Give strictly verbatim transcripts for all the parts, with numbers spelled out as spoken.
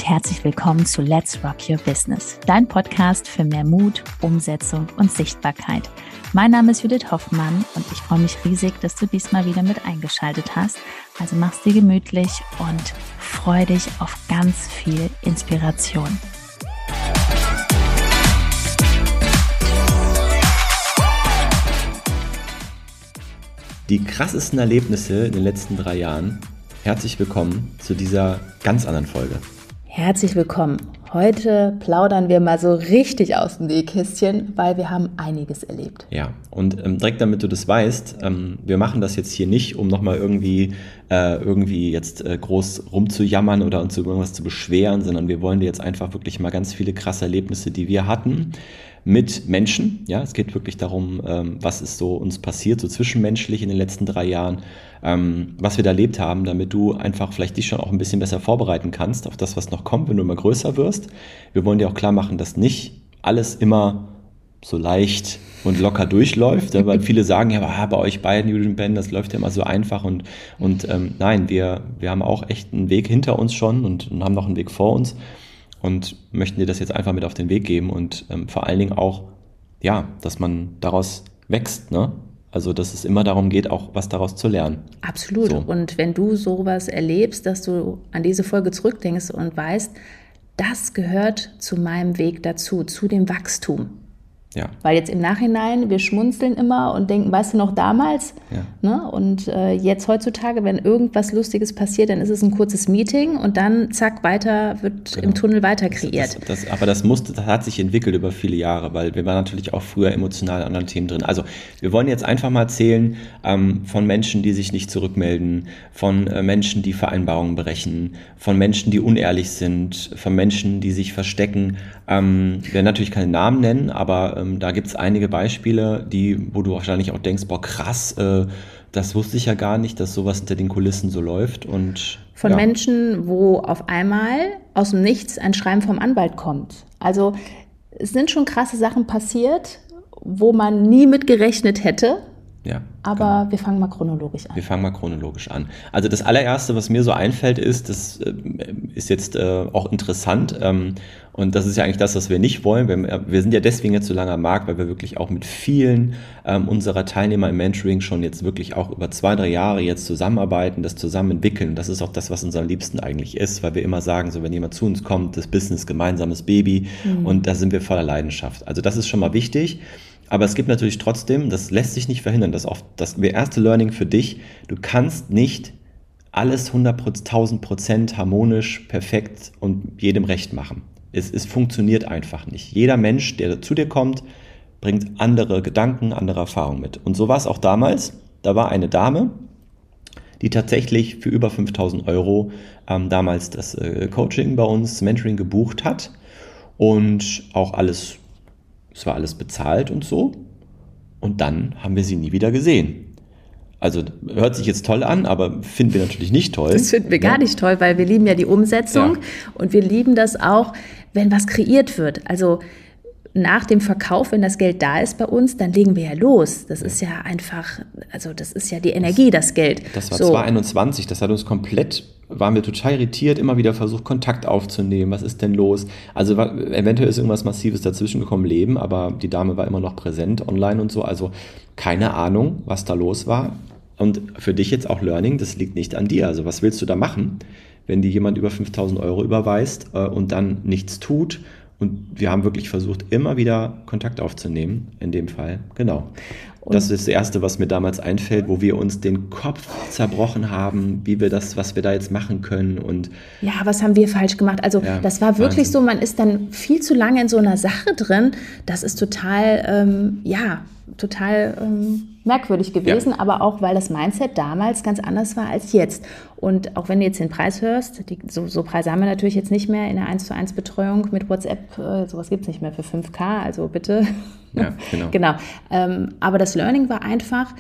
und herzlich willkommen zu Let's Rock Your Business, dein Podcast für mehr Mut, Umsetzung und Sichtbarkeit. Mein Name ist Judith Hoffmann und ich freue mich riesig, dass du diesmal wieder mit eingeschaltet hast. Also mach's dir gemütlich und freu dich auf ganz viel Inspiration. Die krassesten Erlebnisse in den letzten drei Jahren. Herzlich willkommen zu dieser ganz anderen Folge. Herzlich willkommen. Heute plaudern wir mal so richtig aus dem Nähkästchen, weil wir haben einiges erlebt. Ja, und ähm, direkt damit du das weißt, ähm, wir machen das jetzt hier nicht, um nochmal irgendwie, äh, irgendwie jetzt äh, groß rumzujammern oder uns über irgendwas zu beschweren, sondern wir wollen dir jetzt einfach wirklich mal ganz viele krasse Erlebnisse, die wir hatten, mit Menschen. Ja, es geht wirklich darum, ähm, was ist so uns passiert, so zwischenmenschlich in den letzten drei Jahren, ähm, was wir da erlebt haben, damit du einfach vielleicht dich schon auch ein bisschen besser vorbereiten kannst auf das, was noch kommt, wenn du immer größer wirst. Wir wollen dir auch klar machen, dass nicht alles immer so leicht und locker durchläuft, weil viele sagen, ja, ah, bei euch beiden, Judith und Ben, das läuft ja immer so einfach und, und ähm, nein, wir, wir haben auch echt einen Weg hinter uns schon und, und haben noch einen Weg vor uns. Und möchten dir das jetzt einfach mit auf den Weg geben und ähm, vor allen Dingen auch, ja, dass man daraus wächst, ne? Also, dass es immer darum geht, auch was daraus zu lernen. Absolut. So. Und wenn du sowas erlebst, dass du an diese Folge zurückdenkst und weißt, das gehört zu meinem Weg dazu, zu dem Wachstum. Ja. Weil jetzt im Nachhinein, wir schmunzeln immer und denken, weißt du noch damals? Ja. Ne? Und äh, jetzt heutzutage, wenn irgendwas Lustiges passiert, dann ist es ein kurzes Meeting und dann zack, weiter wird genau. Im Tunnel weiter kreiert. Das, das, das, aber das, musste, das hat sich entwickelt über viele Jahre, weil wir waren natürlich auch früher emotional an anderen Themen drin. Also wir wollen jetzt einfach mal erzählen ähm, von Menschen, die sich nicht zurückmelden, von äh, Menschen, die Vereinbarungen brechen, von Menschen, die unehrlich sind, von Menschen, die sich verstecken. Ähm, wir werden natürlich keine Namen nennen, aber ähm, da gibt es einige Beispiele, die, wo du wahrscheinlich auch denkst, boah krass, äh, das wusste ich ja gar nicht, dass sowas hinter den Kulissen so läuft. Und von ja. Menschen, wo auf einmal aus dem Nichts ein Schreiben vom Anwalt kommt. Also es sind schon krasse Sachen passiert, wo man nie mit gerechnet hätte. Ja, aber genau. Wir fangen mal chronologisch an. Wir fangen mal chronologisch an. Also das allererste, was mir so einfällt, ist, das äh, ist jetzt äh, auch interessant ähm, und das ist ja eigentlich das, was wir nicht wollen. Wir, wir sind ja deswegen jetzt so lange am Markt, weil wir wirklich auch mit vielen ähm, unserer Teilnehmer im Mentoring schon jetzt wirklich auch über zwei, drei Jahre jetzt zusammenarbeiten, das zusammen entwickeln. Das ist auch das, was uns am liebsten eigentlich ist, weil wir immer sagen, so wenn jemand zu uns kommt, das Business, gemeinsames Baby mhm. und da sind wir voller Leidenschaft. Also das ist schon mal wichtig. Aber es gibt natürlich trotzdem, das lässt sich nicht verhindern, dass auch das erste Learning für dich, du kannst nicht alles hunderttausend Prozent harmonisch, perfekt und jedem recht machen. Es, es funktioniert einfach nicht. Jeder Mensch, der zu dir kommt, bringt andere Gedanken, andere Erfahrungen mit. Und so war es auch damals. Da war eine Dame, die tatsächlich für über fünftausend Euro ähm, damals das äh, Coaching bei uns, Mentoring gebucht hat und auch alles Es war alles bezahlt und so. Und dann haben wir sie nie wieder gesehen. Also hört sich jetzt toll an, aber finden wir natürlich nicht toll. Das finden wir ja. gar nicht toll, weil wir lieben ja die Umsetzung. Ja. Und wir lieben das auch, wenn was kreiert wird. Also nach dem Verkauf, wenn das Geld da ist bei uns, dann legen wir ja los. Das ja. ist ja einfach, also das ist ja die Energie, das, das Geld. Das war so. zwanzig einundzwanzig, das hat uns komplett, waren wir total irritiert, immer wieder versucht, Kontakt aufzunehmen. Was ist denn los? Also eventuell ist irgendwas Massives dazwischen gekommen, Leben, aber die Dame war immer noch präsent online und so. Also keine Ahnung, was da los war. Und für dich jetzt auch Learning, das liegt nicht an dir. Also was willst du da machen, wenn dir jemand über fünftausend Euro überweist äh, und dann nichts tut? Und wir haben wirklich versucht, immer wieder Kontakt aufzunehmen, in dem Fall, genau. Und das ist das Erste, was mir damals einfällt, wo wir uns den Kopf zerbrochen haben, wie wir das, was wir da jetzt machen können. Und ja, was haben wir falsch gemacht? Also ja, das war wirklich Wahnsinn. So, man ist dann viel zu lange in so einer Sache drin. Das ist total, ähm, ja, total ähm, merkwürdig gewesen, ja. aber auch, weil das Mindset damals ganz anders war als jetzt. Und auch wenn du jetzt den Preis hörst, die, so, so Preise haben wir natürlich jetzt nicht mehr in der eins zu eins Betreuung mit WhatsApp, äh, sowas gibt es nicht mehr für fünf K, also bitte. Ja, genau. genau. Ähm, aber das Learning war einfach,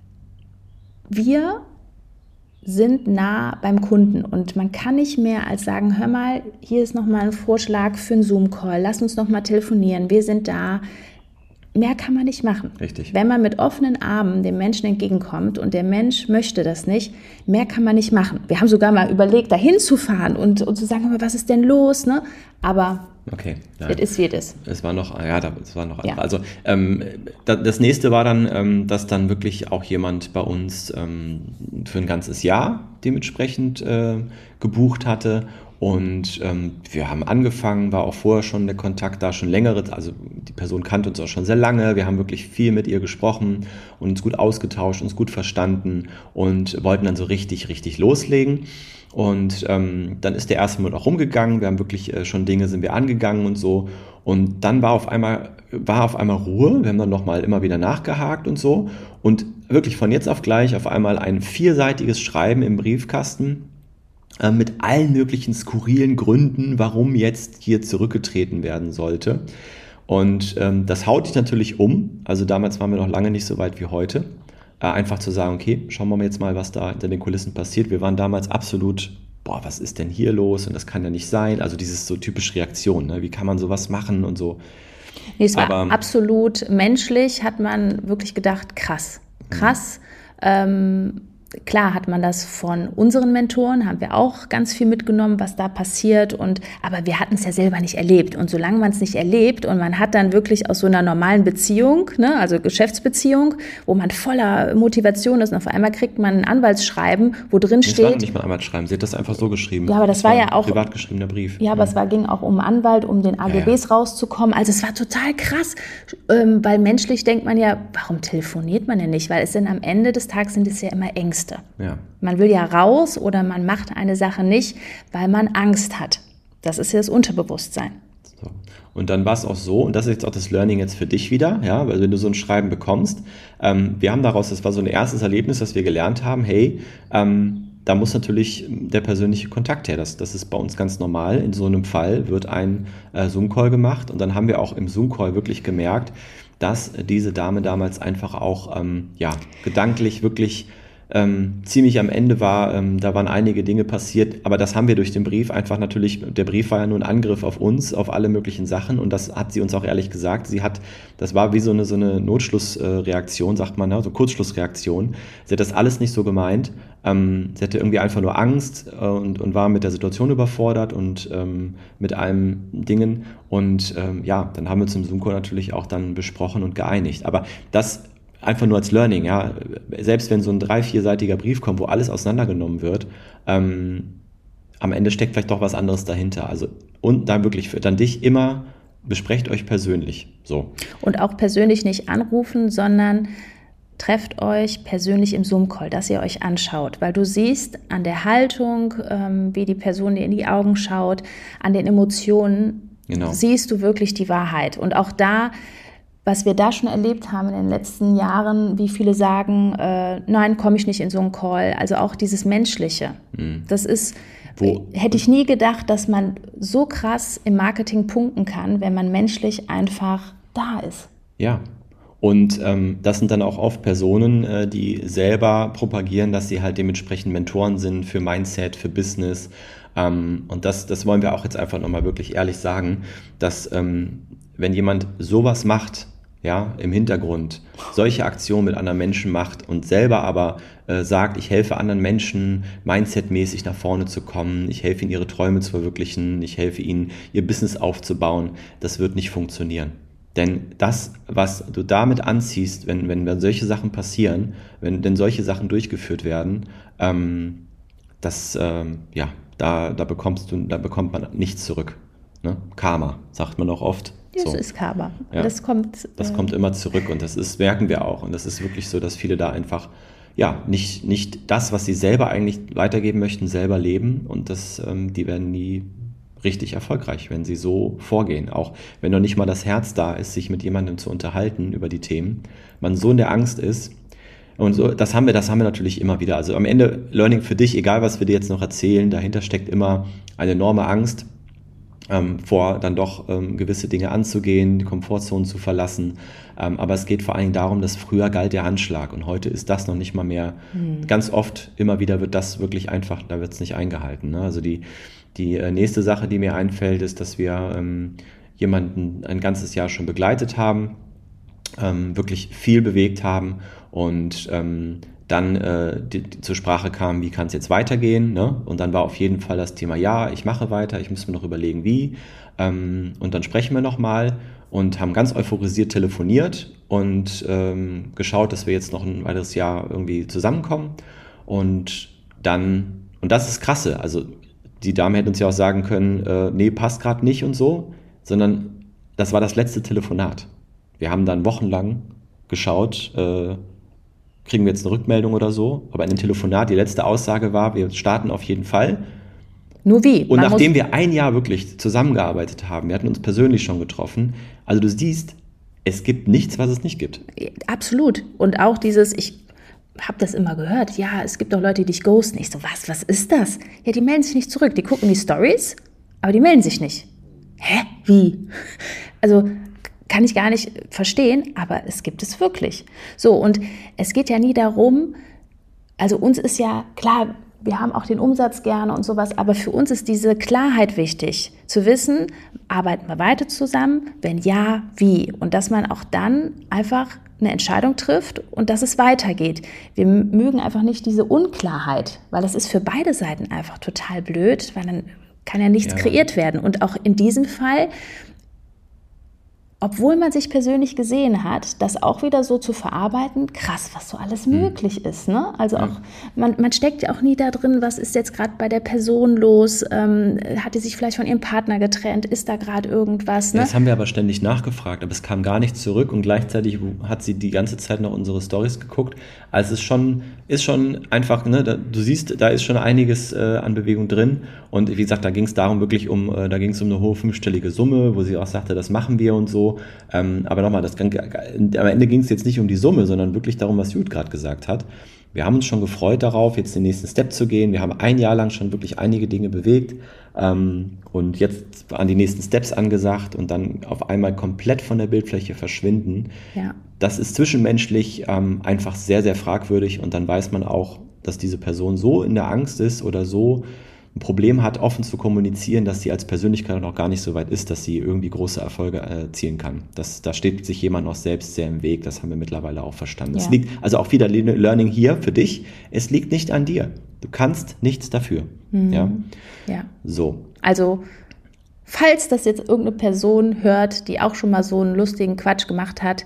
wir sind nah beim Kunden und man kann nicht mehr als sagen, hör mal, hier ist nochmal ein Vorschlag für einen Zoom-Call, lass uns nochmal telefonieren, wir sind da. mehr kann man nicht machen. Richtig. Wenn man mit offenen Armen dem Menschen entgegenkommt und der Mensch möchte das nicht, mehr kann man nicht machen. Wir haben sogar mal überlegt, da hinzufahren und, und zu sagen, was ist denn los? Ne? Aber okay, es ist, wie es ist. Es war noch, ja, es war noch ja. Also ähm, das nächste war dann, ähm, dass dann wirklich auch jemand bei uns ähm, für ein ganzes Jahr dementsprechend äh, gebucht hatte. Und ähm, wir haben angefangen, war auch vorher schon der Kontakt da, schon längere, also die Person kannte uns auch schon sehr lange, wir haben wirklich viel mit ihr gesprochen und uns gut ausgetauscht, uns gut verstanden und wollten dann so richtig, richtig loslegen. Und ähm, dann ist der erste Monat auch rumgegangen, wir haben wirklich äh, schon Dinge sind wir angegangen und so. Und dann war auf einmal, war auf einmal Ruhe, wir haben dann nochmal immer wieder nachgehakt und so. Und wirklich von jetzt auf gleich auf einmal ein vierseitiges Schreiben im Briefkasten, mit allen möglichen skurrilen Gründen, warum jetzt hier zurückgetreten werden sollte. Und ähm, das haut dich natürlich um. Also damals waren wir noch lange nicht so weit wie heute. Äh, einfach zu sagen, okay, schauen wir mal jetzt mal, was da hinter den Kulissen passiert. Wir waren damals absolut, boah, was ist denn hier los? Und das kann ja nicht sein. Also dieses so typische Reaktion, ne? Wie kann man sowas machen und so. Nee, es war Aber, absolut menschlich, hat man wirklich gedacht, krass, krass. Ähm, Klar hat man das von unseren Mentoren, haben wir auch ganz viel mitgenommen, was da passiert. Und, aber wir hatten es ja selber nicht erlebt. Und solange man es nicht erlebt und man hat dann wirklich aus so einer normalen Beziehung, ne, also Geschäftsbeziehung, wo man voller Motivation ist und auf einmal kriegt man ein Anwaltsschreiben, wo drin steht... Das war nicht mal Anwaltsschreiben, sie hat das einfach so geschrieben. Ja, aber das, das war ja auch... privat geschriebener Brief. Ja, aber ja. es war, ging auch um einen Anwalt, um den A G Bs ja, ja. rauszukommen. Also es war total krass, ähm, weil menschlich denkt man ja, warum telefoniert man denn nicht? Weil es sind am Ende des Tages sind es ja immer Ängste. Ja. Man will ja raus oder man macht eine Sache nicht, weil man Angst hat. Das ist ja das Unterbewusstsein. So. Und dann war es auch so, und das ist jetzt auch das Learning jetzt für dich wieder, ja, weil wenn du so ein Schreiben bekommst, ähm, wir haben daraus, das war so ein erstes Erlebnis, dass wir gelernt haben, hey, ähm, da muss natürlich der persönliche Kontakt her. Das, das ist bei uns ganz normal. In so einem Fall wird ein äh, Zoom-Call gemacht und dann haben wir auch im Zoom-Call wirklich gemerkt, dass diese Dame damals einfach auch ähm, ja, gedanklich wirklich Ähm, ziemlich am Ende war, ähm, da waren einige Dinge passiert, aber das haben wir durch den Brief einfach natürlich, der Brief war ja nur ein Angriff auf uns, auf alle möglichen Sachen und das hat sie uns auch ehrlich gesagt, sie hat, das war wie so eine, so eine Notschlussreaktion, sagt man, ne? So Kurzschlussreaktion, sie hat das alles nicht so gemeint, ähm, sie hatte irgendwie einfach nur Angst äh, und, und war mit der Situation überfordert und ähm, mit allen Dingen und ähm, ja, dann haben wir zum Zoom-Call natürlich auch dann besprochen und geeinigt, aber das einfach nur als Learning, ja. Selbst wenn so ein drei-, vierseitiger Brief kommt, wo alles auseinandergenommen wird, ähm, am Ende steckt vielleicht doch was anderes dahinter. Also, und dann wirklich für dann dich immer, besprecht euch persönlich. So. Und auch persönlich nicht anrufen, sondern trefft euch persönlich im Zoom-Call, dass ihr euch anschaut, weil du siehst an der Haltung, ähm, wie die Person dir in die Augen schaut, an den Emotionen, genau. Siehst du wirklich die Wahrheit. Und auch da, was wir da schon erlebt haben in den letzten Jahren, wie viele sagen, äh, nein, komme ich nicht in so einen Call. Also auch dieses Menschliche. Mhm. Das ist, Wo? hätte ich nie gedacht, dass man so krass im Marketing punkten kann, wenn man menschlich einfach da ist. Ja, und ähm, das sind dann auch oft Personen, äh, die selber propagieren, dass sie halt dementsprechend Mentoren sind für Mindset, für Business. Ähm, und das, das wollen wir auch jetzt einfach nochmal wirklich ehrlich sagen, dass ähm, wenn jemand sowas macht, ja, im Hintergrund solche Aktionen mit anderen Menschen macht und selber aber äh, sagt, ich helfe anderen Menschen, mindsetmäßig nach vorne zu kommen, ich helfe ihnen, ihre Träume zu verwirklichen, ich helfe ihnen, ihr Business aufzubauen, das wird nicht funktionieren. Denn das, was du damit anziehst, wenn, wenn, wenn solche Sachen passieren, wenn denn solche Sachen durchgeführt werden, ähm, das, ähm, ja, da, da bekommst du, da bekommt man nichts zurück. Ne? Karma, sagt man auch oft. Das so. ist Karma. Ja. Das kommt, das äh, kommt immer zurück und das ist, merken wir auch. Und das ist wirklich so, dass viele da einfach ja nicht, nicht das, was sie selber eigentlich weitergeben möchten, selber leben. Und das, ähm, die werden nie richtig erfolgreich, wenn sie so vorgehen. Auch wenn noch nicht mal das Herz da ist, sich mit jemandem zu unterhalten über die Themen, man so in der Angst ist. Und so, das haben wir, das haben wir natürlich immer wieder. Also am Ende Learning für dich, egal was wir dir jetzt noch erzählen, dahinter steckt immer eine enorme Angst, Ähm, vor dann doch ähm, gewisse Dinge anzugehen, die Komfortzone zu verlassen. Ähm, aber es geht vor allen Dingen darum, dass früher galt der Handschlag und heute ist das noch nicht mal mehr. Mhm. Ganz oft, immer wieder wird das wirklich einfach, da wird es nicht eingehalten. Ne? Also die, die äh, nächste Sache, die mir einfällt, ist, dass wir ähm, jemanden ein ganzes Jahr schon begleitet haben. ähm, wirklich viel bewegt haben und ähm, dann äh, die, die zur Sprache kam, wie kann es jetzt weitergehen, ne? Und dann war auf jeden Fall das Thema, ja, ich mache weiter, ich muss mir noch überlegen, wie, ähm, und dann sprechen wir nochmal und haben ganz euphorisiert telefoniert und ähm, geschaut, dass wir jetzt noch ein weiteres Jahr irgendwie zusammenkommen und dann, und das ist krasse, also die Dame hätte uns ja auch sagen können, äh, nee, passt gerade nicht und so, sondern das war das letzte Telefonat. Wir haben dann wochenlang geschaut, äh, kriegen wir jetzt eine Rückmeldung oder so, aber in dem Telefonat die letzte Aussage war, wir starten auf jeden Fall. Nur wie? Und Man nachdem wir ein Jahr wirklich zusammengearbeitet haben, wir hatten uns persönlich schon getroffen, also du siehst, es gibt nichts, was es nicht gibt. Absolut. Und auch dieses, ich habe das immer gehört, ja, es gibt auch Leute, die dich ghosten. Ich so, was, was ist das? Ja, die melden sich nicht zurück, die gucken die Stories, aber die melden sich nicht. Hä? Wie? Also kann ich gar nicht verstehen, aber es gibt es wirklich. So, und es geht ja nie darum, also uns ist ja klar, wir haben auch den Umsatz gerne und sowas, aber für uns ist diese Klarheit wichtig, zu wissen, arbeiten wir weiter zusammen, wenn ja, wie? Und dass man auch dann einfach eine Entscheidung trifft und dass es weitergeht. Wir mögen einfach nicht diese Unklarheit, weil das ist für beide Seiten einfach total blöd, weil dann kann ja nichts ja. kreiert werden. Und auch in diesem Fall, obwohl man sich persönlich gesehen hat, das auch wieder so zu verarbeiten, krass, was so alles mhm. möglich ist. Ne? Also ja. auch, man, man steckt ja auch nie da drin, was ist jetzt gerade bei der Person los, ähm, hat die sich vielleicht von ihrem Partner getrennt, ist da gerade irgendwas? Ne? Das haben wir aber ständig nachgefragt, aber es kam gar nichts zurück und gleichzeitig hat sie die ganze Zeit noch unsere Storys geguckt. Also es ist schon, ist schon einfach, ne, da, du siehst, da ist schon einiges äh, an Bewegung drin und wie gesagt, da ging es darum wirklich um, äh, da ging es um eine hohe fünfstellige Summe, wo sie auch sagte, das machen wir und so. Ähm, aber nochmal, das kann, am Ende ging es jetzt nicht um die Summe, sondern wirklich darum, was Jud gerade gesagt hat. Wir haben uns schon gefreut darauf, jetzt den nächsten Step zu gehen. Wir haben ein Jahr lang schon wirklich einige Dinge bewegt ähm, und jetzt an die nächsten Steps angesagt und dann auf einmal komplett von der Bildfläche verschwinden. Ja. Das ist zwischenmenschlich ähm, einfach sehr, sehr fragwürdig und dann weiß man auch, dass diese Person so in der Angst ist oder so ein Problem hat, offen zu kommunizieren, dass sie als Persönlichkeit noch gar nicht so weit ist, dass sie irgendwie große Erfolge erzielen kann. Das, da steht sich jemand noch selbst sehr im Weg, das haben wir mittlerweile auch verstanden. Ja. Es liegt, also auch wieder Learning hier für dich, es liegt nicht an dir. Du kannst nichts dafür. Mhm. Ja? Ja. So. Also, falls das jetzt irgendeine Person hört, die auch schon mal so einen lustigen Quatsch gemacht hat,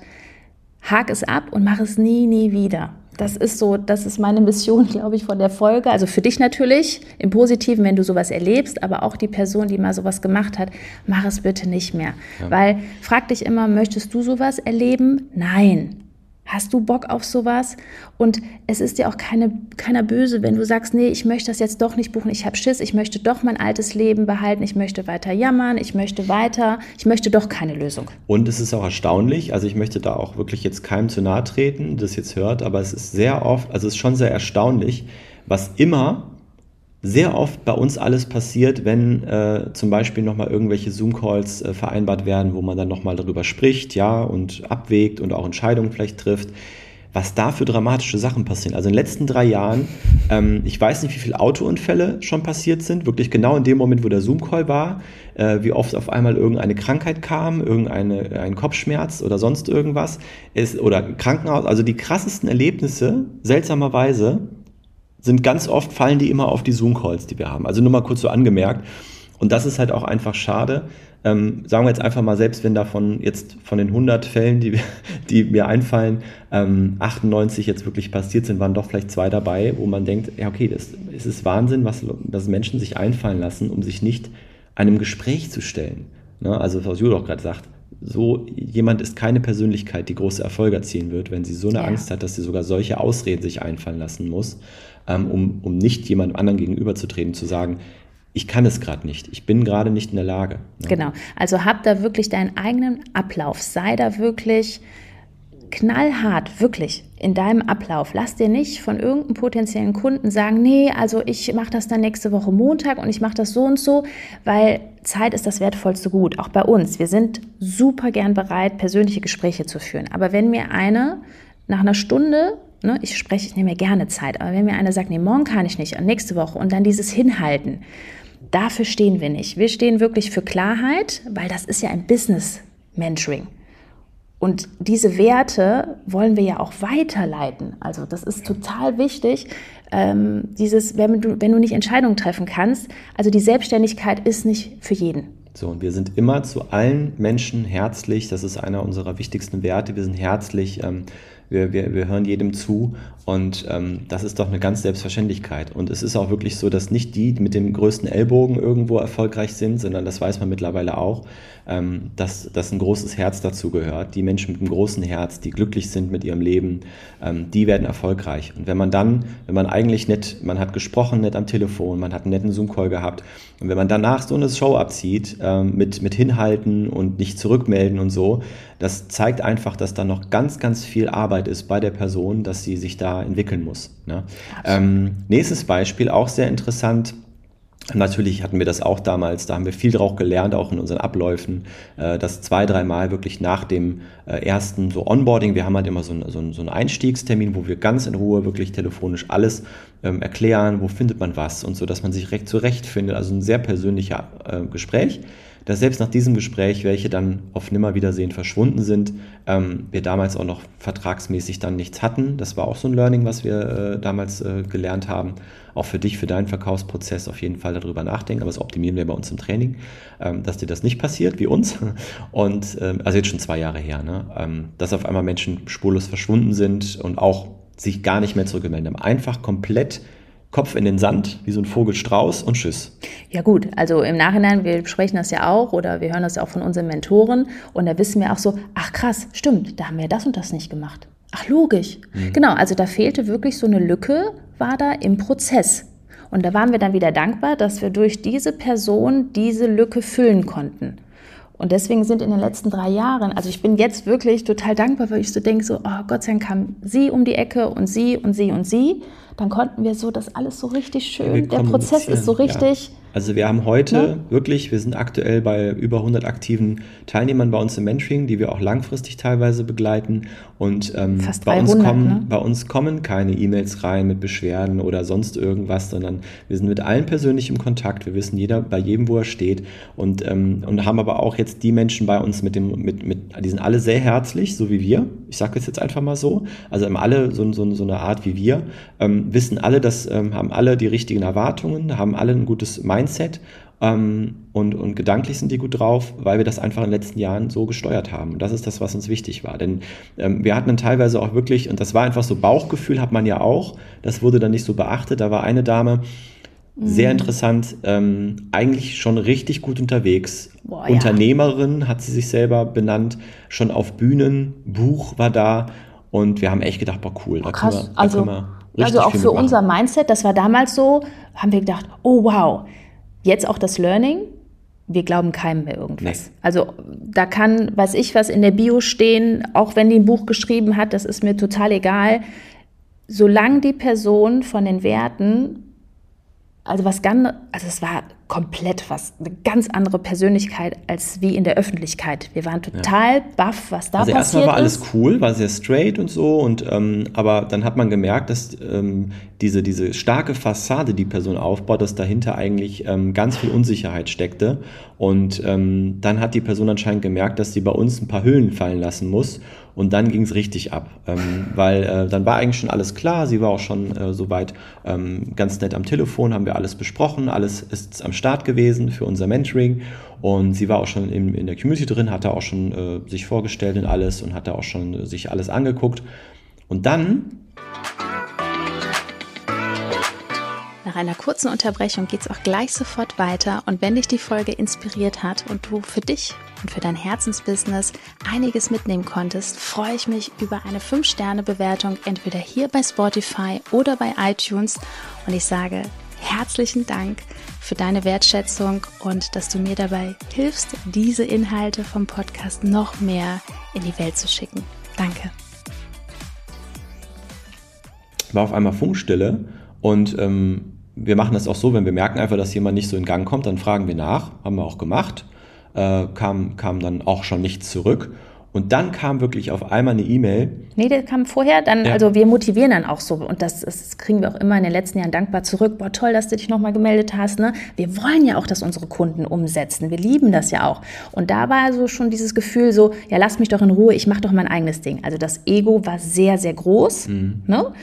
hak es ab und mach es nie, nie wieder. Das ist so, das ist meine Mission, glaube ich, von der Folge. Also für dich natürlich, im Positiven, wenn du sowas erlebst, aber auch die Person, die mal sowas gemacht hat, mach es bitte nicht mehr. Ja. Weil, frag dich immer, möchtest du sowas erleben? Nein. Hast du Bock auf sowas? Und es ist ja auch keine, keiner böse, wenn du sagst, nee, ich möchte das jetzt doch nicht buchen, ich habe Schiss, ich möchte doch mein altes Leben behalten, ich möchte weiter jammern, ich möchte weiter, ich möchte doch keine Lösung. Und es ist auch erstaunlich, also ich möchte da auch wirklich jetzt keinem zu nahe treten, das jetzt hört, aber es ist sehr oft, also es ist schon sehr erstaunlich, was immer sehr oft bei uns alles passiert, wenn äh, zum Beispiel nochmal irgendwelche Zoom-Calls äh, vereinbart werden, wo man dann nochmal darüber spricht, ja, und abwägt und auch Entscheidungen vielleicht trifft, was da für dramatische Sachen passieren. Also in den letzten drei Jahren, ähm, ich weiß nicht, wie viele Autounfälle schon passiert sind, wirklich genau in dem Moment, wo der Zoom-Call war, äh, wie oft auf einmal irgendeine Krankheit kam, irgendeine ein Kopfschmerz oder sonst irgendwas, ist, oder Krankenhaus, also die krassesten Erlebnisse, seltsamerweise, sind ganz oft, fallen die immer auf die Zoom-Calls, die wir haben. Also nur mal kurz so angemerkt. Und das ist halt auch einfach schade. Ähm, sagen wir jetzt einfach mal, selbst wenn davon jetzt von den hundert Fällen, die, die mir einfallen, ähm, achtundneunzig jetzt wirklich passiert sind, waren doch vielleicht zwei dabei, wo man denkt, ja okay, das, es ist Wahnsinn, was, was Menschen sich einfallen lassen, um sich nicht einem Gespräch zu stellen. Ne? Also was Jude auch gerade sagt, so jemand ist keine Persönlichkeit, die große Erfolge erzielen wird, wenn sie so eine ja. Angst hat, dass sie sogar solche Ausreden sich einfallen lassen muss, ähm, um, um nicht jemandem anderen gegenüberzutreten, zu sagen, ich kann es gerade nicht, ich bin gerade nicht in der Lage. Ne? Genau, also hab da wirklich deinen eigenen Ablauf, sei da wirklich knallhart, wirklich in deinem Ablauf. Lass dir nicht von irgendeinem potenziellen Kunden sagen, nee, also ich mache das dann nächste Woche Montag und ich mache das so und so, weil Zeit ist das wertvollste Gut, auch bei uns. Wir sind super gern bereit, persönliche Gespräche zu führen. Aber wenn mir eine nach einer Stunde, ne, ich spreche, ich nehme mir gerne Zeit, aber wenn mir einer sagt, nee, morgen kann ich nicht, nächste Woche und dann dieses Hinhalten, dafür stehen wir nicht. Wir stehen wirklich für Klarheit, weil das ist ja ein Business-Mentoring. Und diese Werte wollen wir ja auch weiterleiten. Also das ist total wichtig, ähm, dieses, wenn du, wenn du nicht Entscheidungen treffen kannst, also die Selbstständigkeit ist nicht für jeden. So, und wir sind immer zu allen Menschen herzlich, das ist einer unserer wichtigsten Werte, wir sind herzlich, ähm, wir, wir, wir hören jedem zu und ähm, das ist doch eine ganz Selbstverständlichkeit. Und es ist auch wirklich so, dass nicht die, die mit dem größten Ellbogen irgendwo erfolgreich sind, sondern das weiß man mittlerweile auch, ähm, dass, dass ein großes Herz dazu gehört. Die Menschen mit einem großen Herz, die glücklich sind mit ihrem Leben, ähm, die werden erfolgreich. Und wenn man dann, wenn man eigentlich nett, man hat gesprochen, nett am Telefon, man hat einen netten Zoom-Call gehabt und wenn man danach so eine Show abzieht, ähm, mit, mit Hinhalten und nicht zurückmelden und so, das zeigt einfach, dass da noch ganz, ganz viel Arbeit ist bei der Person, dass sie sich da entwickeln muss. Ne? Ähm, nächstes Beispiel, auch sehr interessant. Natürlich hatten wir das auch damals, da haben wir viel drauf gelernt, auch in unseren Abläufen, äh, dass zwei, dreimal wirklich nach dem äh, ersten so Onboarding, wir haben halt immer so, ein, so, ein, so einen Einstiegstermin, wo wir ganz in Ruhe wirklich telefonisch alles ähm, erklären, wo findet man was und so, dass man sich recht zurechtfindet, also ein sehr persönlicher äh, Gespräch. Dass selbst nach diesem Gespräch, welche dann auf Nimmerwiedersehen verschwunden sind, ähm, wir damals auch noch vertragsmäßig dann nichts hatten. Das war auch so ein Learning, was wir äh, damals äh, gelernt haben. Auch für dich, für deinen Verkaufsprozess auf jeden Fall darüber nachdenken. Aber das optimieren wir bei uns im Training, ähm, dass dir das nicht passiert, wie uns. Und ähm, also jetzt schon zwei Jahre her, ne? ähm, dass auf einmal Menschen spurlos verschwunden sind und auch sich gar nicht mehr zurückgemeldet haben. Einfach komplett Kopf in den Sand, wie so ein Vogelstrauß und tschüss. Ja gut, also im Nachhinein, wir besprechen das ja auch oder wir hören das ja auch von unseren Mentoren und da wissen wir auch so, ach krass, stimmt, da haben wir das und das nicht gemacht. Ach logisch. Mhm. Genau, also da fehlte wirklich so eine Lücke, war da im Prozess. Und da waren wir dann wieder dankbar, dass wir durch diese Person diese Lücke füllen konnten. Und deswegen sind in den letzten drei Jahren, also ich bin jetzt wirklich total dankbar, weil ich so denke, so, oh Gott sei Dank kam sie um die Ecke und sie und sie und sie. Dann konnten wir so das alles so richtig schön, der Prozess ist so richtig. Ja. Also wir haben heute ja. wirklich, wir sind aktuell bei über hundert aktiven Teilnehmern bei uns im Mentoring, die wir auch langfristig teilweise begleiten. Und ähm, Fast bei, uns dreihundert, kommen, ne? bei uns kommen keine E-Mails rein mit Beschwerden oder sonst irgendwas, sondern wir sind mit allen persönlich im Kontakt. Wir wissen jeder bei jedem, wo er steht und, ähm, und haben aber auch jetzt die Menschen bei uns mit dem, mit, mit, die sind alle sehr herzlich, so wie wir. Ich sage das jetzt einfach mal so. Also haben alle so, so, so eine Art wie wir, ähm, wissen alle, dass, ähm, haben alle die richtigen Erwartungen, haben alle ein gutes Mindset ähm, und, und gedanklich sind die gut drauf, weil wir das einfach in den letzten Jahren so gesteuert haben. Und das ist das, was uns wichtig war. Denn ähm, wir hatten dann teilweise auch wirklich, und das war einfach so Bauchgefühl, hat man ja auch, das wurde dann nicht so beachtet. Da war eine Dame, sehr interessant, ähm, eigentlich schon richtig gut unterwegs. Boah, ja. Unternehmerin hat sie sich selber benannt, schon auf Bühnen, Buch war da und wir haben echt gedacht, boah cool, da krass. können wir, da also, können wir also auch für mitmachen. Unser Mindset, das war damals so, haben wir gedacht, oh wow, jetzt auch das Learning, wir glauben keinem mehr irgendwas. Nee. Also da kann, weiß ich was, in der Bio stehen, auch wenn die ein Buch geschrieben hat, das ist mir total egal. Solange die Person von den Werten, also was ganz, also es war komplett was, eine ganz andere Persönlichkeit als wie in der Öffentlichkeit. Wir waren total ja. baff, was da also passiert ist. Also erstmal war alles cool, war sehr straight und so, und ähm, aber dann hat man gemerkt, dass ähm, diese, diese starke Fassade, die Person aufbaut, dass dahinter eigentlich ähm, ganz viel Unsicherheit steckte. Und ähm, dann hat die Person anscheinend gemerkt, dass sie bei uns ein paar Hüllen fallen lassen muss. Und dann ging es richtig ab, ähm, weil äh, dann war eigentlich schon alles klar, sie war auch schon äh, soweit ähm, ganz nett am Telefon, haben wir alles besprochen, alles ist am Start gewesen für unser Mentoring und sie war auch schon in, in der Community drin, hatte auch schon äh, sich vorgestellt und alles und hatte auch schon äh, sich alles angeguckt und dann... Nach einer kurzen Unterbrechung geht es auch gleich sofort weiter und wenn dich die Folge inspiriert hat und du für dich und für dein Herzensbusiness einiges mitnehmen konntest, freue ich mich über eine fünf Sterne Bewertung entweder hier bei Spotify oder bei iTunes und ich sage herzlichen Dank für deine Wertschätzung und dass du mir dabei hilfst, diese Inhalte vom Podcast noch mehr in die Welt zu schicken. Danke. War auf einmal Funkstille. Und ähm, wir machen das auch so, wenn wir merken einfach, dass jemand nicht so in Gang kommt, dann fragen wir nach, haben wir auch gemacht, äh, kam, kam dann auch schon nichts zurück Und dann kam wirklich auf einmal eine E-Mail. Nee, der kam vorher. Dann, ja. Also wir motivieren dann auch so. Und das, das kriegen wir auch immer in den letzten Jahren dankbar zurück. Boah, toll, dass du dich nochmal gemeldet hast. Ne? Wir wollen ja auch, dass unsere Kunden umsetzen. Wir lieben das ja auch. Und da war so schon dieses Gefühl so, ja, lass mich doch in Ruhe, ich mache doch mein eigenes Ding. Also das Ego war sehr, sehr groß. Mhm. Ne?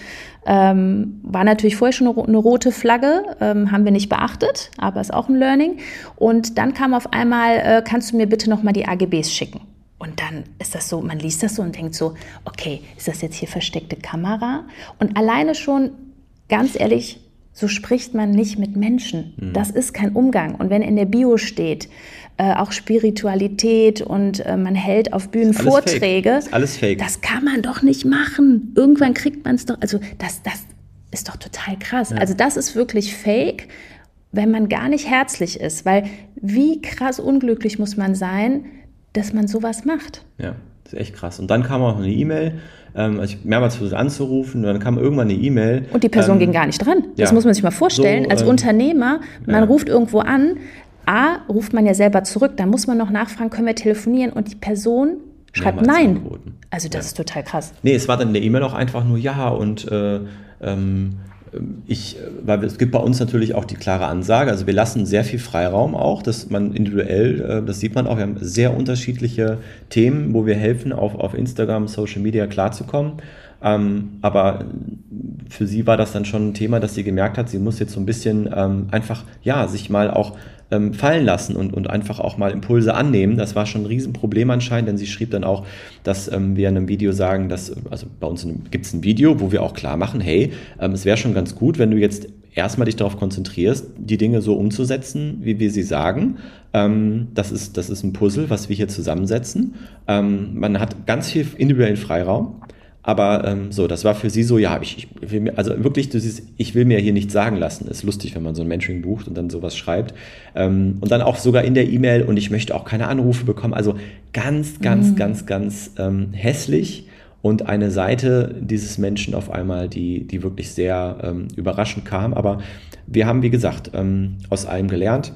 Ähm, war natürlich vorher schon eine, eine rote Flagge, ähm, haben wir nicht beachtet, aber ist auch ein Learning. Und dann kam auf einmal, äh, kannst du mir bitte nochmal die A G Bs schicken? Und dann ist das so, man liest das so und denkt so, okay, ist das jetzt hier versteckte Kamera? Und alleine schon, ganz ehrlich, so spricht man nicht mit Menschen. Mhm. Das ist kein Umgang. Und wenn in der Bio steht, äh, auch Spiritualität und äh, man hält auf Bühnen alles Vorträge, fake. Ist alles fake. Das kann man doch nicht machen. Irgendwann kriegt man es doch, also das, das ist doch total krass. Ja. Also das ist wirklich fake, wenn man gar nicht herzlich ist. Weil wie krass unglücklich muss man sein, dass man sowas macht. Ja, das ist echt krass. Und dann kam auch eine E-Mail, ähm, also ich mehrmals versucht anzurufen, und dann kam irgendwann eine E-Mail. Und die Person ähm, ging gar nicht dran. Das ja, muss man sich mal vorstellen. So, Als ähm, Unternehmer, man ja. ruft irgendwo an, A, ruft man ja selber zurück, dann muss man noch nachfragen, können wir telefonieren? Und die Person schreibt Nein. Angeboten. Also das ja. ist total krass. Nee, es war dann in der E-Mail auch einfach nur ja und äh, ähm, Ich, weil es gibt bei uns natürlich auch die klare Ansage, also wir lassen sehr viel Freiraum auch, dass man individuell, das sieht man auch, wir haben sehr unterschiedliche Themen, wo wir helfen, auf, auf Instagram, Social Media klarzukommen. Ähm, aber für sie war das dann schon ein Thema, dass sie gemerkt hat, sie muss jetzt so ein bisschen ähm, einfach, ja, sich mal auch ähm, fallen lassen und, und einfach auch mal Impulse annehmen. Das war schon ein Riesenproblem anscheinend, denn sie schrieb dann auch, dass ähm, wir in einem Video sagen, dass, also bei uns gibt es ein Video, wo wir auch klar machen, hey, ähm, es wäre schon ganz gut, wenn du jetzt erstmal dich darauf konzentrierst, die Dinge so umzusetzen, wie wir sie sagen. Ähm, das ist, das ist ein Puzzle, was wir hier zusammensetzen. Ähm, man hat ganz viel individuellen Freiraum. Aber ähm, so, das war für sie so, ja, ich, ich will mir, also wirklich, du siehst, ich will mir hier nichts sagen lassen. Ist lustig, wenn man so ein Mentoring bucht und dann sowas schreibt. Ähm, und dann auch sogar in der E-Mail, und ich möchte auch keine Anrufe bekommen. Also ganz, ganz, mhm. ganz, ganz ähm, hässlich. Und eine Seite dieses Menschen auf einmal, die, die wirklich sehr ähm, überraschend kam. Aber wir haben, wie gesagt, ähm, aus allem gelernt.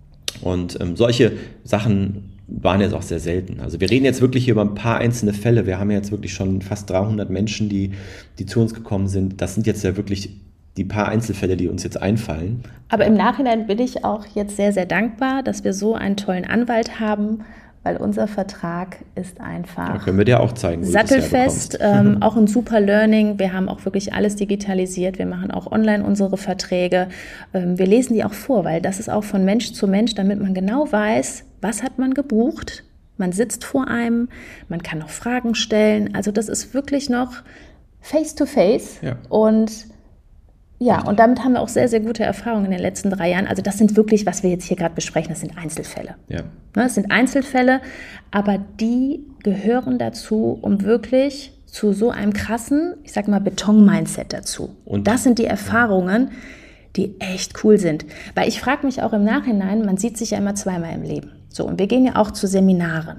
Und ähm, solche Sachen waren jetzt auch sehr selten. Also wir reden jetzt wirklich hier über ein paar einzelne Fälle. Wir haben jetzt wirklich schon fast dreihundert Menschen, die, die zu uns gekommen sind. Das sind jetzt ja wirklich die paar Einzelfälle, die uns jetzt einfallen. Aber im Nachhinein bin ich auch jetzt sehr, sehr dankbar, dass wir so einen tollen Anwalt haben, weil unser Vertrag ist einfach da können wir dir auch zeigen, wo sattelfest, ähm, auch ein super Learning. Wir haben auch wirklich alles digitalisiert. Wir machen auch online unsere Verträge. Ähm, wir lesen die auch vor, weil das ist auch von Mensch zu Mensch, damit man genau weiß, was hat man gebucht. Man sitzt vor einem, man kann noch Fragen stellen. Also das ist wirklich noch face-to-face. Ja. Und ja, Richtig. Und damit haben wir auch sehr, sehr gute Erfahrungen in den letzten drei Jahren. Also das sind wirklich, was wir jetzt hier gerade besprechen, das sind Einzelfälle. Ja. Das sind Einzelfälle, aber die gehören dazu, um wirklich zu so einem krassen, ich sag mal, Beton-Mindset dazu. Und das sind die Erfahrungen, die echt cool sind. Weil ich frage mich auch im Nachhinein, man sieht sich ja immer zweimal im Leben. So, und wir gehen ja auch zu Seminaren.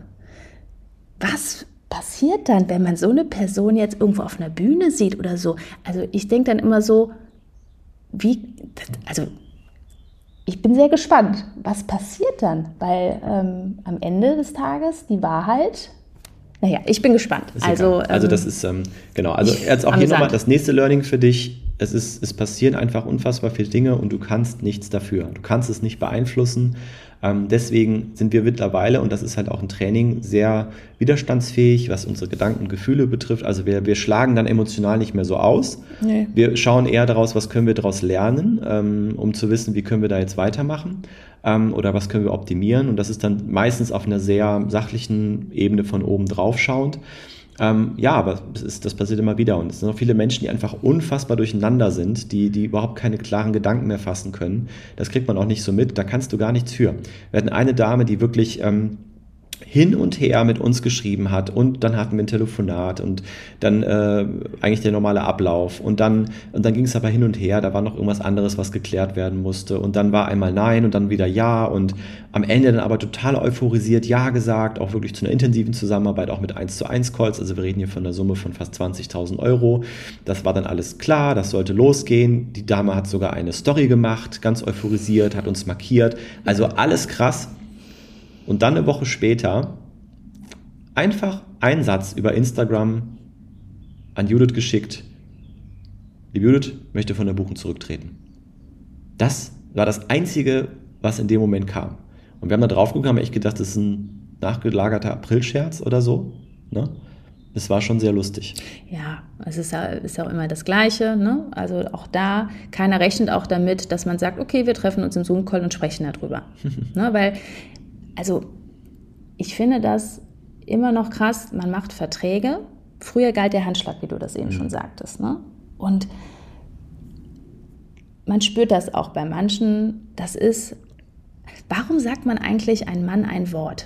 Was passiert dann, wenn man so eine Person jetzt irgendwo auf einer Bühne sieht oder so? Also ich denke dann immer so, wie, also ich bin sehr gespannt, was passiert dann, weil ähm, am Ende des Tages die Wahrheit, naja, ich bin gespannt. Also, ähm, also das ist, ähm, genau, also jetzt auch hier nochmal das nächste Learning für dich, es ist, es passieren einfach unfassbar viele Dinge und du kannst nichts dafür, du kannst es nicht beeinflussen. Ähm, deswegen sind wir mittlerweile, und das ist halt auch ein Training, sehr widerstandsfähig, was unsere Gedanken und Gefühle betrifft. Also wir, wir schlagen dann emotional nicht mehr so aus. Nee. Wir schauen eher daraus, was können wir daraus lernen, ähm, um zu wissen, wie können wir da jetzt weitermachen ähm, oder was können wir optimieren. Und das ist dann meistens auf einer sehr sachlichen Ebene von oben drauf schauend. Ähm, ja, aber das, ist, das passiert immer wieder und es sind auch viele Menschen, die einfach unfassbar durcheinander sind, die, die überhaupt keine klaren Gedanken mehr fassen können. Das kriegt man auch nicht so mit, da kannst du gar nichts für. Wir hatten eine Dame, die wirklich ähm, hin und her mit uns geschrieben hat und dann hatten wir ein Telefonat und dann äh, eigentlich der normale Ablauf und dann, und dann ging es aber hin und her, da war noch irgendwas anderes, was geklärt werden musste und dann war einmal Nein und dann wieder Ja und am Ende dann aber total euphorisiert Ja gesagt, auch wirklich zu einer intensiven Zusammenarbeit, auch mit eins zu eins Calls, also wir reden hier von einer Summe von fast zwanzigtausend Euro, das war dann alles klar, das sollte losgehen, die Dame hat sogar eine Story gemacht, ganz euphorisiert, hat uns markiert, also alles krass. Und dann eine Woche später einfach einen Satz über Instagram an Judith geschickt. Liebe Judith, möchte von der Buchung zurücktreten. Das war das Einzige, was in dem Moment kam. Und wir haben da drauf geguckt, haben echt gedacht, das ist ein nachgelagerter Aprilscherz oder so. Ne? Es war schon sehr lustig. Ja, es ist ja, ist ja auch immer das Gleiche. Ne? Also auch da, keiner rechnet auch damit, dass man sagt, okay, wir treffen uns im Zoom-Call und sprechen darüber. Ne? Weil, also ich finde das immer noch krass, man macht Verträge. Früher galt der Handschlag, wie du das eben mhm. schon sagtest. Ne? Und man spürt das auch bei manchen. Das ist, warum sagt man eigentlich ein Mann ein Wort?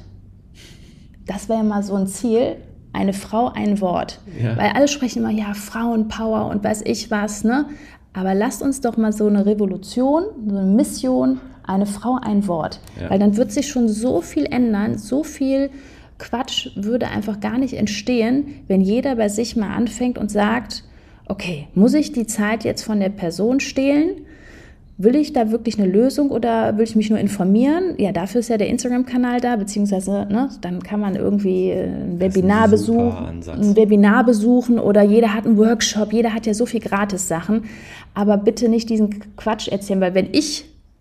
Das wäre mal so ein Ziel, eine Frau ein Wort. Ja. Weil alle sprechen immer, ja, Frauenpower und weiß ich was, ne? Aber lasst uns doch mal so eine Revolution, so eine Mission, eine Frau ein Wort. Ja. Weil dann wird sich schon so viel ändern, so viel Quatsch würde einfach gar nicht entstehen, wenn jeder bei sich mal anfängt und sagt, okay, muss ich die Zeit jetzt von der Person stehlen? Will ich da wirklich eine Lösung oder will ich mich nur informieren? Ja, dafür ist ja der Instagram-Kanal da, beziehungsweise ne, dann kann man irgendwie ein Webinar besuchen, ein Webinar besuchen oder jeder hat einen Workshop, jeder hat ja so viel Gratis-Sachen, aber bitte nicht diesen Quatsch erzählen, weil wenn ich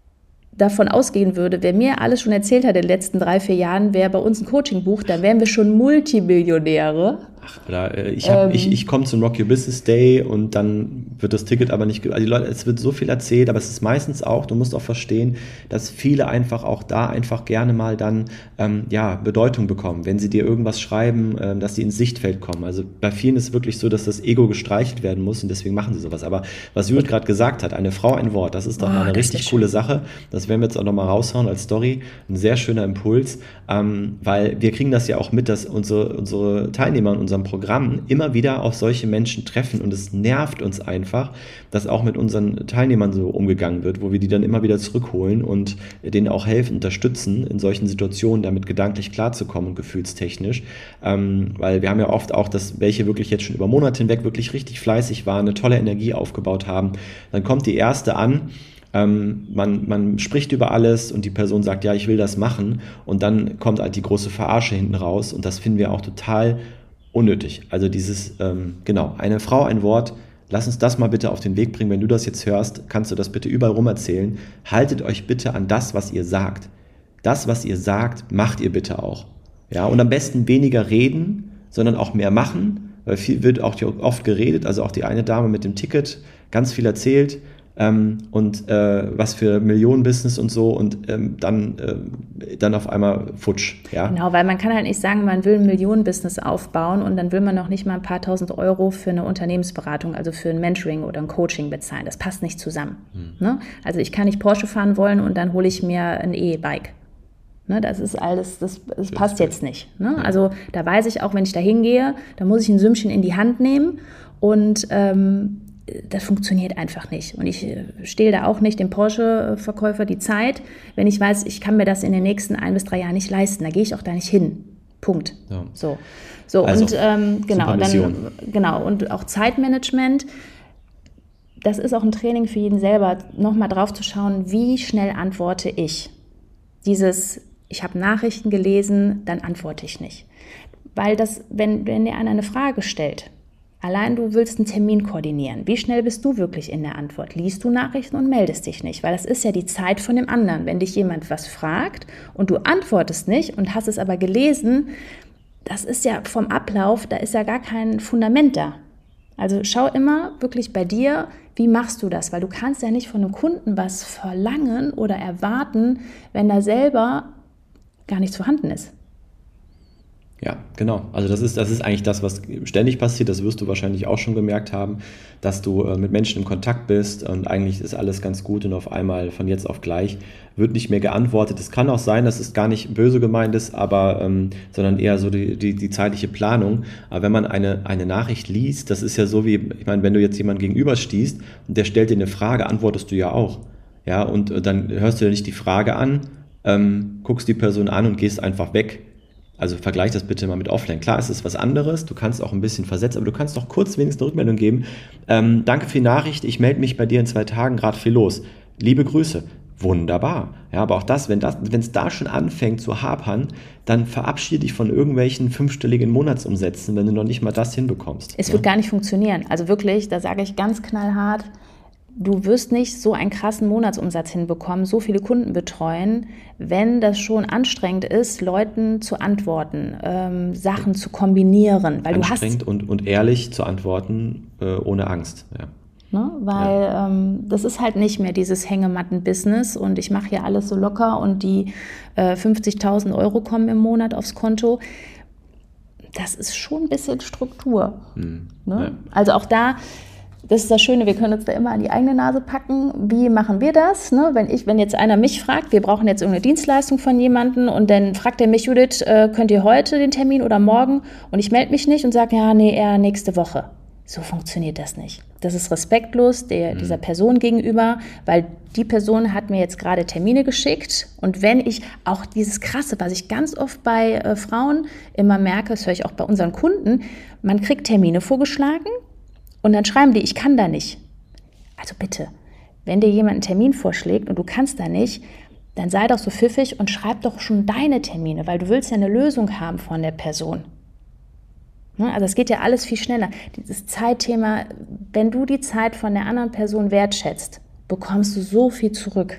davon ausgehen würde, wer mir alles schon erzählt hat in den letzten drei, vier Jahren, wer bei uns ein Coaching bucht, dann wären wir schon Multimillionäre. Ach, oder ich, ähm, ich, ich komme zum Rock Your Business Day und dann wird das Ticket aber nicht, also die Leute, es wird so viel erzählt, aber es ist meistens auch, du musst auch verstehen, dass viele einfach auch da einfach gerne mal dann ähm, ja, Bedeutung bekommen, wenn sie dir irgendwas schreiben, ähm, dass sie ins Sichtfeld kommen. Also bei vielen ist es wirklich so, dass das Ego gestreichelt werden muss und deswegen machen sie sowas. Aber was Judith gerade gesagt hat, eine Frau ein Wort, das ist doch oh, mal eine richtig coole Sache. Das werden wir jetzt auch nochmal raushauen als Story. Ein sehr schöner Impuls, ähm, weil wir kriegen das ja auch mit, dass unsere, unsere Teilnehmer in unserem Programm immer wieder auf solche Menschen treffen und es nervt uns einfach, dass auch mit unseren Teilnehmern so umgegangen wird, wo wir die dann immer wieder zurückholen und denen auch helfen, unterstützen, in solchen Situationen damit gedanklich klarzukommen und gefühlstechnisch, ähm, weil wir haben ja oft auch, dass welche wirklich jetzt schon über Monate hinweg wirklich richtig fleißig waren, eine tolle Energie aufgebaut haben, dann kommt die erste an, Ähm, man, man spricht über alles und die Person sagt, ja, ich will das machen und dann kommt halt die große Verarsche hinten raus und das finden wir auch total unnötig. Also dieses, ähm, genau, eine Frau, ein Wort, lass uns das mal bitte auf den Weg bringen. Wenn du das jetzt hörst, kannst du das bitte überall rum erzählen. Haltet euch bitte an das, was ihr sagt. Das, was ihr sagt, macht ihr bitte auch. Ja, und am besten weniger reden, sondern auch mehr machen, weil viel wird auch oft geredet, also auch die eine Dame mit dem Ticket, ganz viel erzählt, Ähm, und äh, was für Millionen-Business und so und ähm, dann, äh, dann auf einmal futsch. Ja? Genau, weil man kann halt nicht sagen, man will ein Millionen-Business aufbauen und dann will man noch nicht mal ein paar tausend Euro für eine Unternehmensberatung, also für ein Mentoring oder ein Coaching bezahlen. Das passt nicht zusammen. Hm. Ne? Also ich kann nicht Porsche fahren wollen und dann hole ich mir ein E-Bike. Ne, das ist alles, das, das passt jetzt nicht. Ne? Also da weiß ich auch, wenn ich da hingehe, da muss ich ein Sümmchen in die Hand nehmen und ähm, das funktioniert einfach nicht. Und ich stehle da auch nicht dem Porsche-Verkäufer die Zeit, wenn ich weiß, ich kann mir das in den nächsten ein bis drei Jahren nicht leisten. Da gehe ich auch da nicht hin. Punkt. Ja. So, so also, und ähm, genau, und dann, genau und auch Zeitmanagement. Das ist auch ein Training für jeden selber, nochmal drauf zu schauen, wie schnell antworte ich. Dieses, ich habe Nachrichten gelesen, dann antworte ich nicht. Weil das, wenn, wenn dir einer eine Frage stellt, allein du willst einen Termin koordinieren. Wie schnell bist du wirklich in der Antwort? Liest du Nachrichten und meldest dich nicht? Weil das ist ja die Zeit von dem anderen. Wenn dich jemand was fragt und du antwortest nicht und hast es aber gelesen, das ist ja vom Ablauf, da ist ja gar kein Fundament da. Also schau immer wirklich bei dir, wie machst du das? Weil du kannst ja nicht von einem Kunden was verlangen oder erwarten, wenn da selber gar nichts vorhanden ist. Ja, genau. Also das ist, das ist eigentlich das, was ständig passiert. Das wirst du wahrscheinlich auch schon gemerkt haben, dass du äh, mit Menschen im Kontakt bist und eigentlich ist alles ganz gut und auf einmal von jetzt auf gleich wird nicht mehr geantwortet. Es kann auch sein, dass es gar nicht böse gemeint ist, aber ähm, sondern eher so die, die, die zeitliche Planung. Aber wenn man eine, eine Nachricht liest, das ist ja so wie, ich meine, wenn du jetzt jemanden gegenüber stehst und der stellt dir eine Frage, antwortest du ja auch. Ja, und äh, dann hörst du dir nicht die Frage an, ähm, guckst die Person an und gehst einfach weg. Also vergleich das bitte mal mit Offline. Klar, es ist was anderes, du kannst auch ein bisschen versetzen, aber du kannst doch kurz wenigstens eine Rückmeldung geben. Ähm, danke für die Nachricht, ich melde mich bei dir in zwei Tagen, gerade viel los. Liebe Grüße. wunderbar. Ja, aber auch das, wenn das, wenn es da schon anfängt zu hapern, dann verabschiede dich von irgendwelchen fünfstelligen Monatsumsätzen, wenn du noch nicht mal das hinbekommst. Es ja? wird gar nicht funktionieren. Also wirklich, da sage ich ganz knallhart, du wirst nicht so einen krassen Monatsumsatz hinbekommen, so viele Kunden betreuen, wenn das schon anstrengend ist, Leuten zu antworten, ähm, Sachen zu kombinieren. Weil anstrengend du hast, und, und ehrlich zu antworten, äh, ohne Angst. Ja. Ne, weil ja. ähm, das ist halt nicht mehr dieses Hängematten-Business und ich mache hier alles so locker und die äh, fünfzigtausend Euro kommen im Monat aufs Konto. Das ist schon ein bisschen Struktur. Hm. Ne? Ja. Also auch da, das ist das Schöne, wir können uns da immer an die eigene Nase packen. Wie machen wir das? Ne? Wenn ich, wenn jetzt einer mich fragt, wir brauchen jetzt irgendeine Dienstleistung von jemandem und dann fragt er mich, Judith, äh, könnt ihr heute den Termin oder morgen? Und ich melde mich nicht und sage, ja, nee, eher nächste Woche. So funktioniert das nicht. Das ist respektlos der, dieser Person gegenüber, weil die Person hat mir jetzt gerade Termine geschickt und wenn ich auch dieses Krasse, was ich ganz oft bei äh, Frauen immer merke, das höre ich auch bei unseren Kunden, man kriegt Termine vorgeschlagen und dann schreiben die, ich kann da nicht. Also bitte, wenn dir jemand einen Termin vorschlägt und du kannst da nicht, dann sei doch so pfiffig und schreib doch schon deine Termine, weil du willst ja eine Lösung haben von der Person. Also es geht ja alles viel schneller. Dieses Zeitthema, wenn du die Zeit von der anderen Person wertschätzt, bekommst du so viel zurück.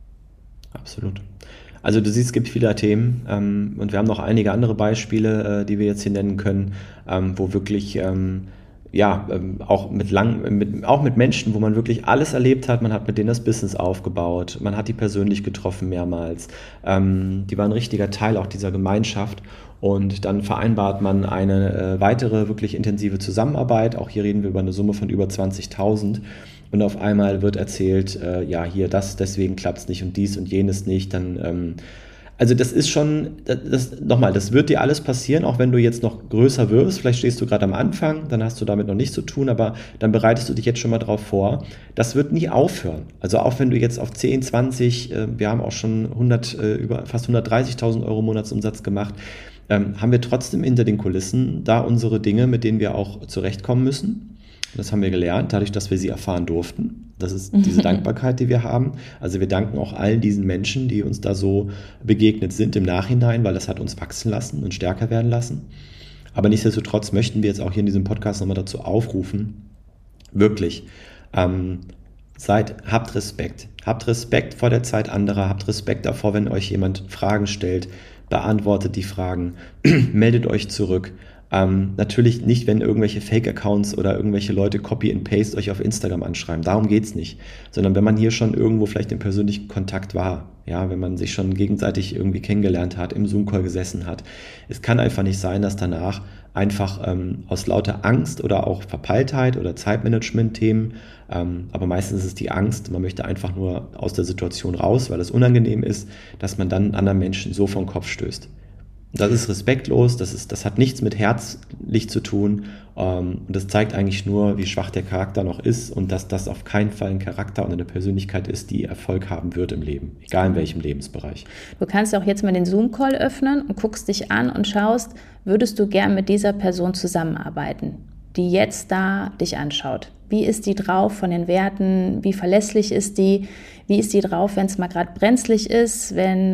Absolut. Also du siehst, es gibt viele Themen ähm, und wir haben noch einige andere Beispiele, äh, die wir jetzt hier nennen können, ähm, wo wirklich ähm, ja ähm, auch mit lang, mit, auch mit Menschen, wo man wirklich alles erlebt hat, man hat mit denen das Business aufgebaut, man hat die persönlich getroffen mehrmals, ähm, die waren ein richtiger Teil auch dieser Gemeinschaft. Und dann vereinbart man eine äh, weitere wirklich intensive Zusammenarbeit. Auch hier reden wir über eine Summe von über zwanzigtausend. Und auf einmal wird erzählt, äh, ja, hier das, deswegen klappt es nicht und dies und jenes nicht. Dann, ähm, also das ist schon, das, das, nochmal, das wird dir alles passieren, auch wenn du jetzt noch größer wirst. Vielleicht stehst du gerade am Anfang, dann hast du damit noch nichts zu tun, aber dann bereitest du dich jetzt schon mal drauf vor. Das wird nie aufhören. Also auch wenn du jetzt auf zehn, zwanzig, äh, wir haben auch schon hundert, äh, über fast hundertdreißigtausend Euro Monatsumsatz gemacht, Ähm, haben wir trotzdem hinter den Kulissen da unsere Dinge, mit denen wir auch zurechtkommen müssen. Das haben wir gelernt, dadurch, dass wir sie erfahren durften. Das ist diese Dankbarkeit, die wir haben. Also wir danken auch allen diesen Menschen, die uns da so begegnet sind im Nachhinein, weil das hat uns wachsen lassen und stärker werden lassen. Aber nichtsdestotrotz möchten wir jetzt auch hier in diesem Podcast nochmal dazu aufrufen, wirklich, ähm, seid, habt Respekt. Habt Respekt vor der Zeit anderer, habt Respekt davor, wenn euch jemand Fragen stellt, beantwortet die Fragen, meldet euch zurück. Ähm, natürlich nicht, wenn irgendwelche Fake-Accounts oder irgendwelche Leute Copy and Paste euch auf Instagram anschreiben. Darum geht's nicht. Sondern wenn man hier schon irgendwo vielleicht im persönlichen Kontakt war, ja, wenn man sich schon gegenseitig irgendwie kennengelernt hat, im Zoom-Call gesessen hat. Es kann einfach nicht sein, dass danach einfach ähm, aus lauter Angst oder auch Verpeiltheit oder Zeitmanagement-Themen, ähm, aber meistens ist es die Angst, man möchte einfach nur aus der Situation raus, weil es unangenehm ist, dass man dann anderen Menschen so vom Kopf stößt. Das ist respektlos, das, ist, das hat nichts mit herzlich zu tun ähm, und das zeigt eigentlich nur, wie schwach der Charakter noch ist und dass das auf keinen Fall ein Charakter und eine Persönlichkeit ist, die Erfolg haben wird im Leben, egal in welchem Lebensbereich. Du kannst auch jetzt mal den Zoom-Call öffnen und guckst dich an und schaust, würdest du gern mit dieser Person zusammenarbeiten, die jetzt da dich anschaut. Wie ist die drauf von den Werten? Wie verlässlich ist die? Wie ist die drauf, wenn es mal gerade brenzlig ist, wenn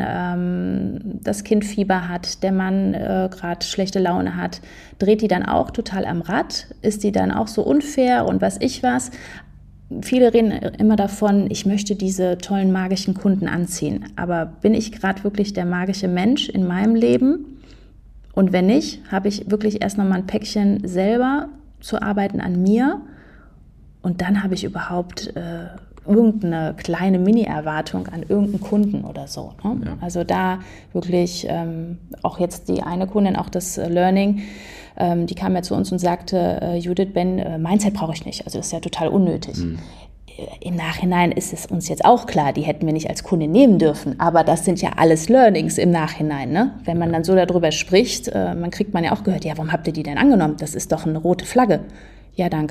ähm, das Kind Fieber hat, der Mann äh, gerade schlechte Laune hat? Dreht die dann auch total am Rad? Ist die dann auch so unfair und was ich was? Viele reden immer davon, ich möchte diese tollen magischen Kunden anziehen. Aber bin ich gerade wirklich der magische Mensch in meinem Leben? Und wenn nicht, habe ich wirklich erst noch mal ein Päckchen selber zu arbeiten an mir. Und dann habe ich überhaupt äh, irgendeine kleine Mini-Erwartung an irgendeinen Kunden oder so. Ne? Ja. Also da wirklich, ähm, auch jetzt die eine Kundin, auch das äh, Learning, ähm, die kam ja zu uns und sagte, äh, Judith, Ben, äh, Mindset brauche ich nicht. Also das ist ja total unnötig. Mhm. Im Nachhinein ist es uns jetzt auch klar, die hätten wir nicht als Kunde nehmen dürfen. Aber das sind ja alles Learnings im Nachhinein. Ne? Wenn man dann so darüber spricht, äh, man kriegt man ja auch gehört, ja, warum habt ihr die denn angenommen? Das ist doch eine rote Flagge. Ja, danke.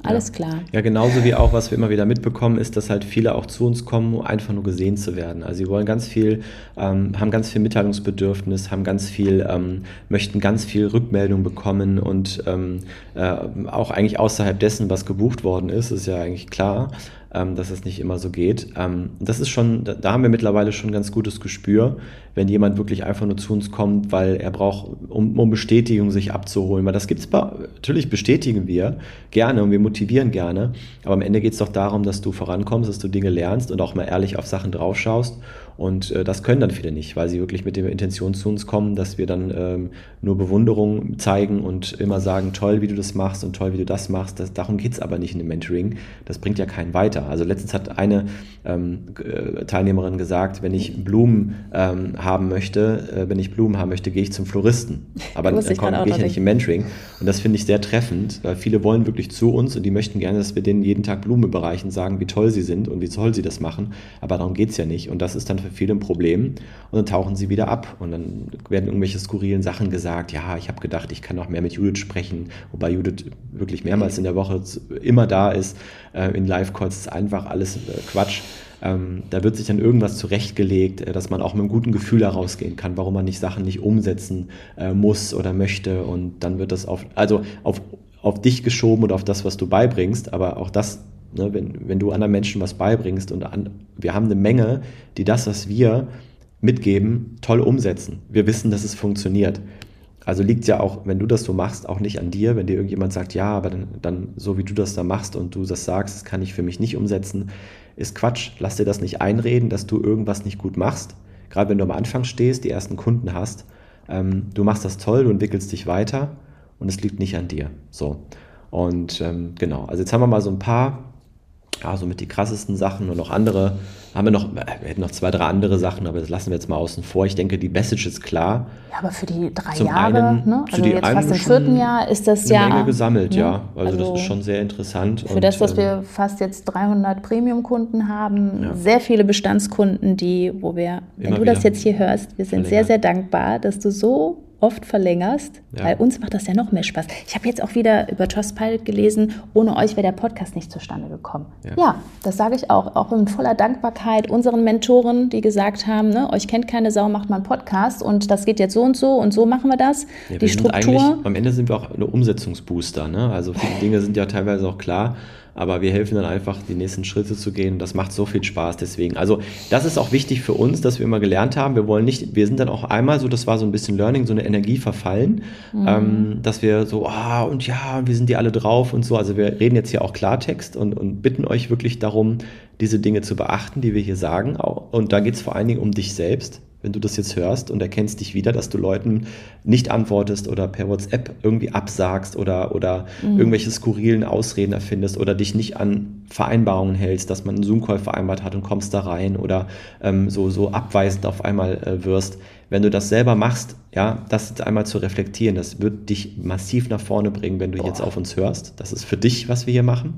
alles ja. klar. Ja, genauso wie auch, was wir immer wieder mitbekommen, ist, dass halt viele auch zu uns kommen, um einfach nur gesehen zu werden. Also sie wollen ganz viel, ähm, haben ganz viel Mitteilungsbedürfnis, haben ganz viel, ähm, möchten ganz viel Rückmeldung bekommen und ähm, äh, auch eigentlich außerhalb dessen, was gebucht worden ist, ist ja eigentlich klar, ähm, dass es nicht immer so geht. Ähm, das ist schon, da, da haben wir mittlerweile schon ein ganz gutes Gespür, wenn jemand wirklich einfach nur zu uns kommt, weil er braucht, um, um Bestätigung sich abzuholen. Weil das gibt's bei, natürlich bestätigen wir gerne und wir motivieren gerne, aber am Ende geht es doch darum, dass du vorankommst, dass du Dinge lernst und auch mal ehrlich auf Sachen draufschaust. Und äh, das können dann viele nicht, weil sie wirklich mit der Intention zu uns kommen, dass wir dann ähm, nur Bewunderung zeigen und immer sagen, toll, wie du das machst und toll, wie du das machst. Das, darum geht es aber nicht in dem Mentoring. Das bringt ja keinen weiter. Also letztens hat eine ähm, Teilnehmerin gesagt, wenn ich Blumen ähm, haben möchte, äh, wenn ich Blumen haben möchte, gehe ich zum Floristen. Aber dann gehe ich ja nicht im Mentoring. Und das finde ich sehr treffend, weil viele wollen wirklich zu uns und die möchten gerne, dass wir denen jeden Tag Blumen überreichen, sagen, wie toll sie sind und wie toll sie das machen. Aber darum geht es ja nicht. Und das ist dann für viele ein Problem und dann tauchen sie wieder ab und dann werden irgendwelche skurrilen Sachen gesagt, ja, ich habe gedacht, ich kann noch mehr mit Judith sprechen, wobei Judith wirklich mehrmals in der Woche immer da ist, äh, in Live-Calls ist einfach alles äh, Quatsch. Ähm, da wird sich dann irgendwas zurechtgelegt, äh, dass man auch mit einem guten Gefühl herausgehen kann, warum man nicht Sachen nicht umsetzen äh, muss oder möchte und dann wird das auf, also auf, auf dich geschoben oder auf das, was du beibringst, aber auch das Ne, wenn, wenn du anderen Menschen was beibringst und an, wir haben eine Menge, die das, was wir mitgeben, toll umsetzen. Wir wissen, dass es funktioniert. Also liegt ja auch, wenn du das so machst, auch nicht an dir, wenn dir irgendjemand sagt, ja, aber dann, dann so wie du das da machst und du das sagst, das kann ich für mich nicht umsetzen, ist Quatsch. Lass dir das nicht einreden, dass du irgendwas nicht gut machst. Gerade wenn du am Anfang stehst, die ersten Kunden hast, ähm, du machst das toll, du entwickelst dich weiter und es liegt nicht an dir. So. Und ähm, genau, also jetzt haben wir mal so ein paar ja, so mit die krassesten Sachen und noch andere, haben wir noch, wir hätten noch zwei, drei andere Sachen, aber das lassen wir jetzt mal außen vor. Ich denke, die Message ist klar. Ja, aber für die drei Zum Jahre, einen, ne? Zu Also jetzt fast im vierten Jahr ist das eine ja... Menge gesammelt, ne? ja. Also, also das ist schon sehr interessant. Für und, das, dass ähm, wir fast jetzt dreihundert Premium-Kunden haben, ja. sehr viele Bestandskunden, die, wo wir, wenn Immer du das wieder jetzt hier hörst, wir sind verlängern. sehr, sehr dankbar, dass du so oft verlängerst, Ja. weil uns macht das ja noch mehr Spaß. Ich habe jetzt auch wieder über Trustpilot gelesen, ohne euch wäre der Podcast nicht zustande gekommen. Ja. Ja, das sage ich auch, auch in voller Dankbarkeit unseren Mentoren, die gesagt haben, ne, euch kennt keine Sau, macht mal einen Podcast und das geht jetzt so und so und so machen wir das. Ja, die wir sind Struktur. eigentlich, am Ende sind wir auch eine Umsetzungsbooster, ne? Also viele Dinge sind ja teilweise auch klar, aber wir helfen dann einfach, die nächsten Schritte zu gehen. Das macht so viel Spaß deswegen. Also das ist auch wichtig für uns, dass wir immer gelernt haben. Wir wollen nicht, wir sind dann auch einmal so, das war so ein bisschen Learning, so eine Energie verfallen, mhm. ähm, dass wir so, ah und ja, und wir sind die alle drauf und so. Also wir reden jetzt hier auch Klartext und, und bitten euch wirklich darum, diese Dinge zu beachten, die wir hier sagen. Und da geht es vor allen Dingen um dich selbst. Wenn du das jetzt hörst und erkennst dich wieder, dass du Leuten nicht antwortest oder per WhatsApp irgendwie absagst oder, oder mhm. irgendwelche skurrilen Ausreden erfindest oder dich nicht an Vereinbarungen hältst, dass man einen Zoom-Call vereinbart hat und kommst da rein oder ähm, so, so abweisend auf einmal äh, wirst. Wenn du das selber machst, ja, das jetzt einmal zu reflektieren, das wird dich massiv nach vorne bringen, wenn du Boah. jetzt auf uns hörst. Das ist für dich, was wir hier machen.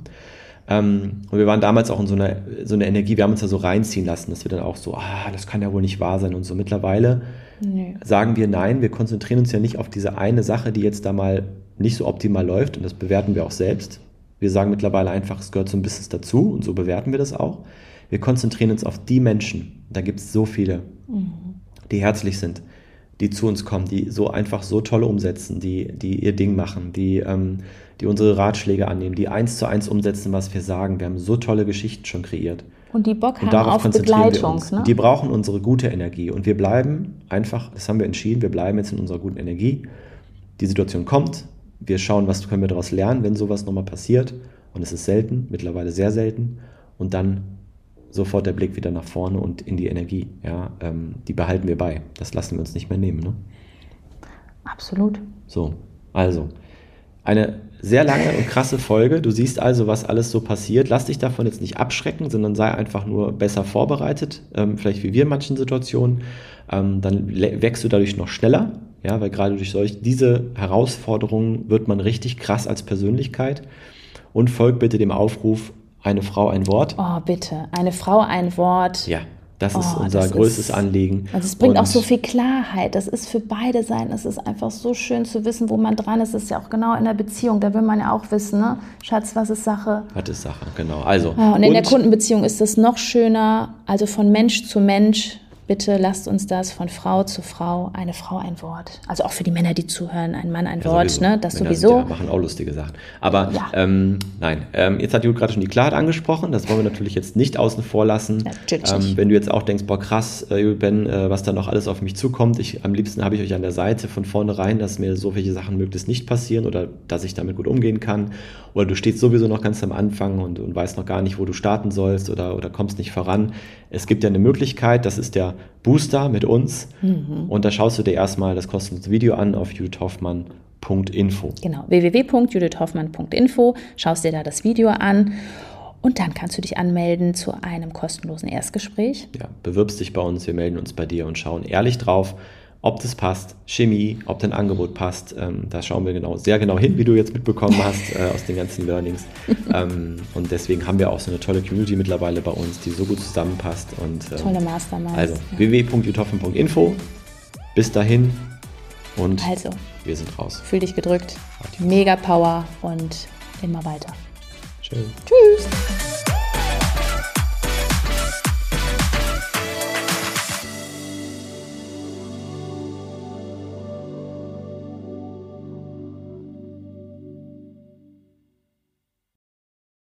Ähm, und wir waren damals auch in so einer, so einer Energie, wir haben uns da so reinziehen lassen, dass wir dann auch so, ah, das kann ja wohl nicht wahr sein und so. Mittlerweile nee. sagen wir nein, wir konzentrieren uns ja nicht auf diese eine Sache, die jetzt da mal nicht so optimal läuft und das bewerten wir auch selbst. Wir sagen mittlerweile einfach, es gehört so ein bisschen dazu und so bewerten wir das auch. Wir konzentrieren uns auf die Menschen, da gibt es so viele, mhm. die herzlich sind, die zu uns kommen, die so einfach so toll umsetzen, die, die ihr Ding machen, die, ähm, die unsere Ratschläge annehmen, die eins zu eins umsetzen, was wir sagen. Wir haben so tolle Geschichten schon kreiert. Und die Bock haben und darauf auf konzentrieren Begleitung. Wir uns. Ne? Die brauchen unsere gute Energie. Und wir bleiben einfach, das haben wir entschieden, wir bleiben jetzt in unserer guten Energie. Die Situation kommt, wir schauen, was können wir daraus lernen, wenn sowas nochmal passiert. Und es ist selten, mittlerweile sehr selten. Und dann sofort der Blick wieder nach vorne und in die Energie. Ja, ähm, die behalten wir bei. Das lassen wir uns nicht mehr nehmen. Ne? Absolut. So, also eine sehr lange und krasse Folge. Du siehst also, was alles so passiert. Lass dich davon jetzt nicht abschrecken, sondern sei einfach nur besser vorbereitet, ähm, vielleicht wie wir in manchen Situationen. Ähm, dann wächst du dadurch noch schneller, ja, weil gerade durch solch, diese Herausforderungen wird man richtig krass als Persönlichkeit. Und folgt bitte dem Aufruf, eine Frau, ein Wort. Oh, bitte. Eine Frau, ein Wort. Ja. Das oh, ist unser das größtes ist, Anliegen. Also es bringt und auch so viel Klarheit. Das ist für beide sein. Es ist einfach so schön zu wissen, wo man dran ist. Das ist ja auch genau in der Beziehung. Da will man ja auch wissen, ne? Schatz, was ist Sache? Was ist Sache, genau. Also, ja, und in und, der Kundenbeziehung ist das noch schöner. Also von Mensch zu Mensch. Bitte lasst uns das von Frau zu Frau, eine Frau ein Wort. Also auch für die Männer, die zuhören, ein Mann ein ja, Wort, sowieso. ne? Das Männer sowieso. Ja, machen auch lustige Sachen. Aber ja. ähm, nein, ähm, jetzt hat Judith gerade schon die Klarheit angesprochen. Das wollen wir natürlich jetzt nicht außen vor lassen. Natürlich ähm, nicht. Wenn du jetzt auch denkst, boah krass, äh, Ben, äh, was da noch alles auf mich zukommt. Ich, am liebsten habe ich euch an der Seite von vornherein, dass mir so welche Sachen möglichst nicht passieren oder dass ich damit gut umgehen kann. Oder du stehst sowieso noch ganz am Anfang und, und weißt noch gar nicht, wo du starten sollst oder, oder kommst nicht voran. Es gibt ja eine Möglichkeit, das ist der Booster mit uns. Mhm. Und da schaust du dir erstmal das kostenlose Video an auf judith hoffmann punkt info. Genau, w w w punkt judith hoffmann punkt info. Schaust dir da das Video an und dann kannst du dich anmelden zu einem kostenlosen Erstgespräch. Ja, bewirbst dich bei uns, wir melden uns bei dir und schauen ehrlich drauf, ob das passt, Chemie, ob dein Angebot passt. Ähm, da schauen wir genau, sehr genau hin, wie du jetzt mitbekommen hast äh, aus den ganzen Learnings. ähm, und deswegen haben wir auch so eine tolle Community mittlerweile bei uns, die so gut zusammenpasst. Und, ähm, tolle Masterminds. Also ja. w w w punkt judith hoffmann punkt info. Bis dahin und also, wir sind raus. Fühl dich gedrückt. Mega Power und immer weiter. Schön. Tschüss.